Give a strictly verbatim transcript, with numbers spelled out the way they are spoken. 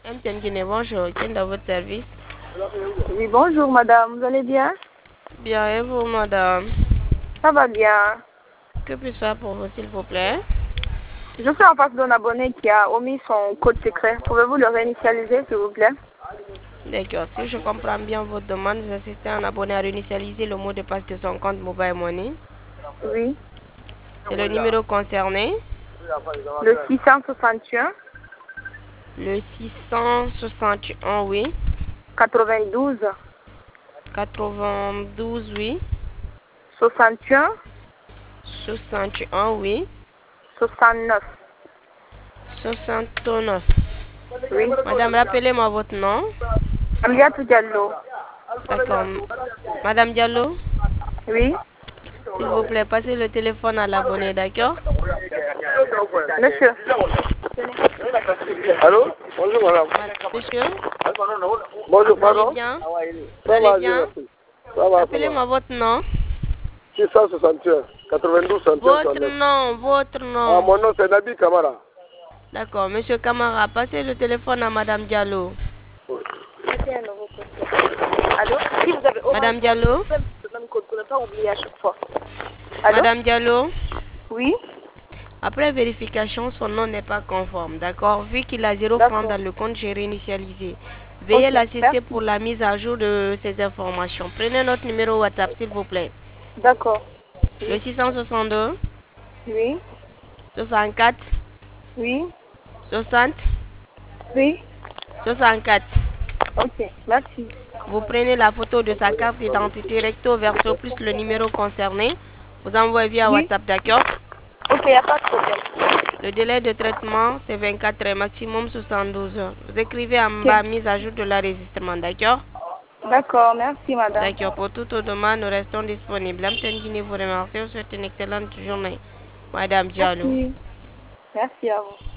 M T N Guinée, bonjour. Qui est dans votre service? Oui, bonjour madame, vous allez bien? Bien, et vous, madame? Ça va bien. Que puis-je faire pour vous, s'il vous plaît? Je suis en face d'un abonné qui a omis son code secret. Pouvez-vous le réinitialiser, s'il vous plaît? D'accord. Si je comprends bien votre demande, vous assistez un abonné à réinitialiser le mot de passe de son compte Mobile Money. Oui. C'est le numéro concerné. Le six cent soixante et un. Le six cent soixante et un, oui. quatre-vingt-douze. quatre-vingt-douze, oui. soixante et un. soixante et un, oui. soixante-neuf. soixante-neuf. Oui. Madame, rappelez-moi votre nom. Aliatou Diallo. D'accord. Madame Diallo, Oui. s'il vous plaît, passez le téléphone à l'abonné, d'accord? Monsieur. Allô? Bonjour madame. Monsieur, Bonjour, vous allez pardon? bien? Vous Ça va, allez bien? merci. Ça va, ça va. Appelez-moi votre nom. six cent soixante et un, quatre-vingt-douze, soixante et un, Votre soixante-neuf. nom, votre Ah, nom. mon nom c'est Nabi Kamara. D'accord, monsieur Kamara, passez le téléphone à Madame Diallo. Allô? Si vous avez Madame Diallo? le même code pour ne pas oublier à chaque fois. Allô? Madame Diallo? Oui. Après vérification, son nom n'est pas conforme, d'accord? Vu qu'il a zéro franc dans le compte, j'ai réinitialisé. Veuillez Ok, l'assister merci. pour la mise à jour de ces informations. Prenez notre numéro WhatsApp, s'il vous plaît. D'accord. Le six cent soixante-deux, Oui. soixante-quatre, Oui. soixante, Oui. soixante-quatre. Ok, merci. Vous prenez la photo de sa carte d'identité recto verso plus le numéro concerné. Vous envoyez via Oui. WhatsApp, d'accord? Ok, il n'y a pas de problème. Le délai de traitement, c'est vingt-quatre heures, maximum soixante-douze heures. Vous écrivez en Ok. bas mise à jour de l'enregistrement, d'accord? D'accord, merci madame. D'accord. Pour toute demande, nous restons disponibles. M T N Guinée vous remercie. Je vous souhaite une excellente journée. Madame Diallo. Merci. Merci à vous.